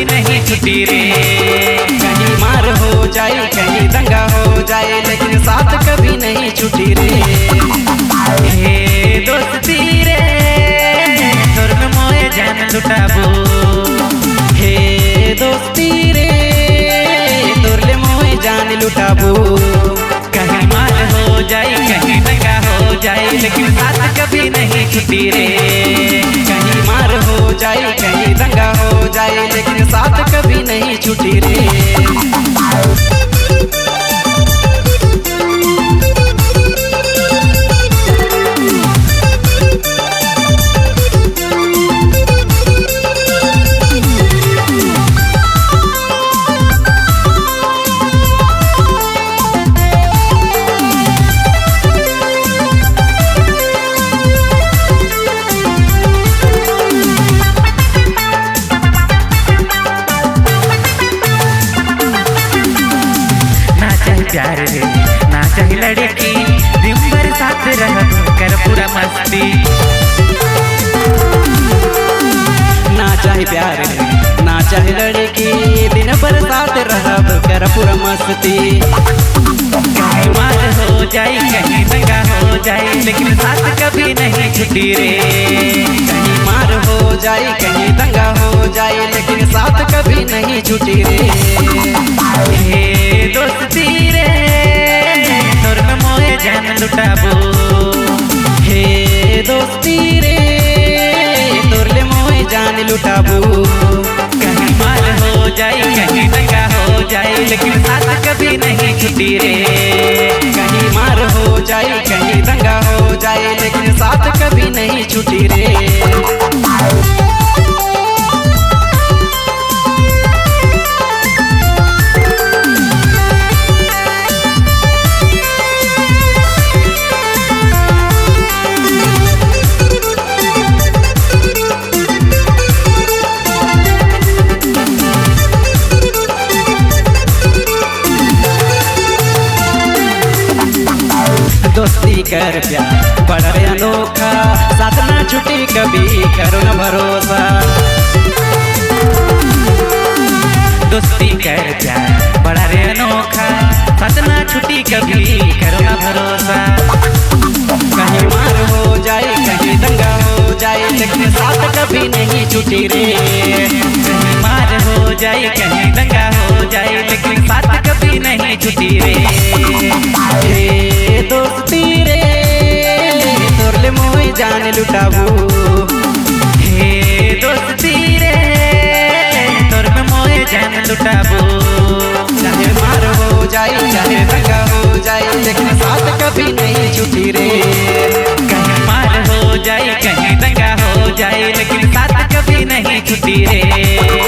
कभी नहीं छुट्टी रे। कहीं मार हो जाए कहीं दंगा हो जाए लेकिन साथ कभी नहीं छुट्टी रे। हे दोस्ती रे तोर में मोए जान लुटाबो। हे दोस्ती रे तोर ले मोए जान लुटाबो। कहीं मार हो जाए कहीं दंगा हो जाए लेकिन साथ कभी नहीं छुट्टी रे। कहीं मार हो जाए कहीं दंगा हो जाए लेकिन साथ कभी नहीं छुट्टी रे। प्यार रे ना चाहे लड़की दिन भर साथ रह कर पूरा मस्ती। ना चाहे प्यार ना चाहे लड़की दिन भर साथ रहब कर पूरा मस्ती। कहीं मार हो जाए कहीं दंगा हो जाए लेकिन साथ कभी नहीं छुट्टी रे। कहीं मार हो जाए कहीं दंगा हो जाए लेकिन साथ कभी नहीं छुट्टी रे। हे दोस्ती रे तोर में मोए जान लुटाबो। हे दोस्ती रे तोर ले मोए जान लुटाबो। कहीं मार हो जाए कहीं दंगा हो जाए लेकिन साथ कभी नहीं छुट्टी रे। कहीं मार हो जाए कहीं दंगा हो जाए लेकिन साथ कभी नहीं छुट्टी रे। दोस्ती कर प्यार बड़ा रे अनोखा साथ ना छुट्टी कभी करो न भरोसा। दोस्ती कर प्यार बड़ा रे अनोखा साथ ना छुट्टी कभी करो ना भरोसा। कहीं मार हो जाए कहीं दंगा हो जाए लेकिन साथ कभी नहीं छुट्टी रे। कहीं मार हो जाए कहीं दंगा हो जाए लेकिन साथ कभी नहीं छुट्टी रे। हे दोस्ती रे तोर ले मोए जान लुटाबो। हे दोस्ती रे तोर में मोए जान लुटाबो। चाहे मार हो जाए चाहे दंगा हो जाए लेकिन साथ कभी नहीं छुट्टी रे। कहीं मार हो जाए कहीं दंगा हो जाए लेकिन साथ कभी नहीं छुट्टी रे।